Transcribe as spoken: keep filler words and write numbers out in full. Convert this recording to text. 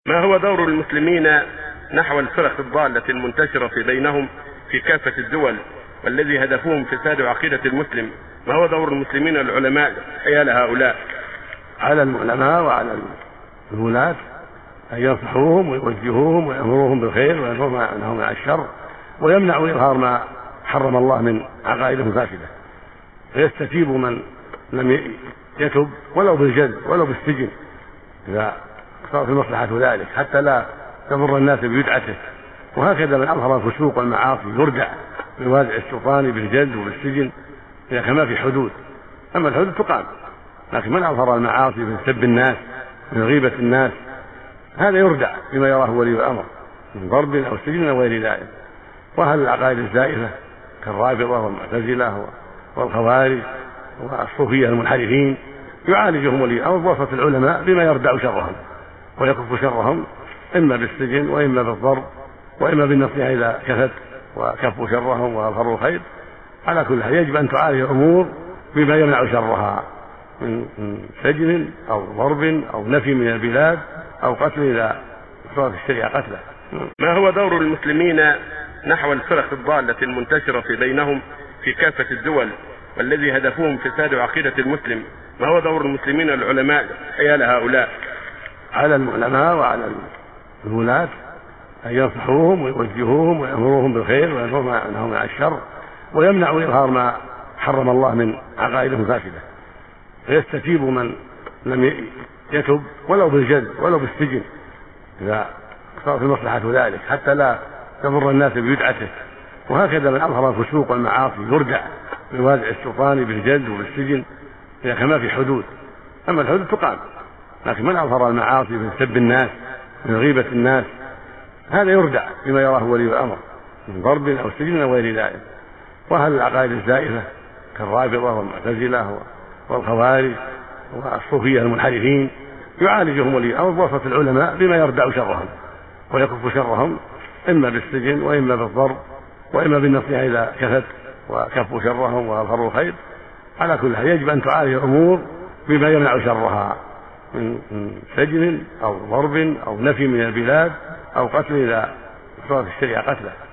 ما هو دور المسلمين نحو الفرق الضالة المنتشرة في بينهم في كافة الدول والذي هدفهم فساد عقيدة المسلم؟ ما هو دور المسلمين العلماء حيال هؤلاء؟ على العلماء وعلى الولاة أن ينصحوهم ويوجهوهم ويأمروهم بالخير وينهوا عنهم عن الشر ويمنعوا إظهار ما حرم الله من عقائدهم فاسدة، فيستتيب من لم يتب ولو بالجلد ولو بالسجن إذا صار في مصلحة ذلك، حتى لا تضر الناس ببدعته. وهكذا من أظهر الفسوق والمعاصي يردع بوازع السلطان بالجلد وبالسجن إذا كان ما في حدود. أما الحدود تقام، لكن من أظهر المعاصي من سب الناس من غيبة الناس هذا يردع بما يراه ولي الأمر من ضرب أو سجن أو غير ذلك. وأهل العقائد الزائفة كالرافضة والمعتزلة والخوارج والصوفية المنحرفين يعالجهم ولي الأمر بواسطة العلماء بما يردع شرهم ويكف شرهم، إما بالسجن وإما بالضرب وإما بالنصيحة إذا كفت وكفوا شرهم وأظهروا الخير. على كل حال يجب أن تعالج الأمور بما يمنع شرها من سجن أو ضرب أو نفي من البلاد أو قتل إذا صارت الشريعة قتله. ما هو دور المسلمين نحو الفرق الضالة المنتشرة في بينهم في كافة الدول والذي هدفهم فساد عقيدة المسلم؟ ما هو دور المسلمين العلماء حيال هؤلاء؟ على العلماء وعلى الولاة أن ينصحوهم ويوجهوهم ويأمروهم بالخير وينهوا عنهم عن الشر ويمنعوا إظهار ما حرم الله من عقائدهم فاسدة، فيستتيب من لم يتب ولو بالجلد ولو بالسجن إذا صار في مصلحة ذلك، حتى لا تضر الناس ببدعته. وهكذا من أظهر الفسوق والمعاصي يردع بوازع السلطان بالجلد وبالسجن إذا كان ما في حدود. أما الحدود تقام، لكن من أظهر المعاصي من سب الناس من غيبة الناس هذا يردع بما يراه ولي الأمر من ضرب أو سجن أو غير ذلك. وأهل العقائد الزائفة كالرافضة والمعتزلة والخوارج والصوفية المنحرفين يعالجهم ولي الأمر بواسطة العلماء بما يردع شرهم ويكف شرهم، إما بالسجن وإما بالضرب وإما بالنصيحة إذا كفت وكفوا شرهم وأظهروا الخير. على كل حال يجب أن تعالج الأمور بما يمنع شرها من سجن أو ضرب أو نفي من البلاد أو قتل إذا صارت الشريعة قتله.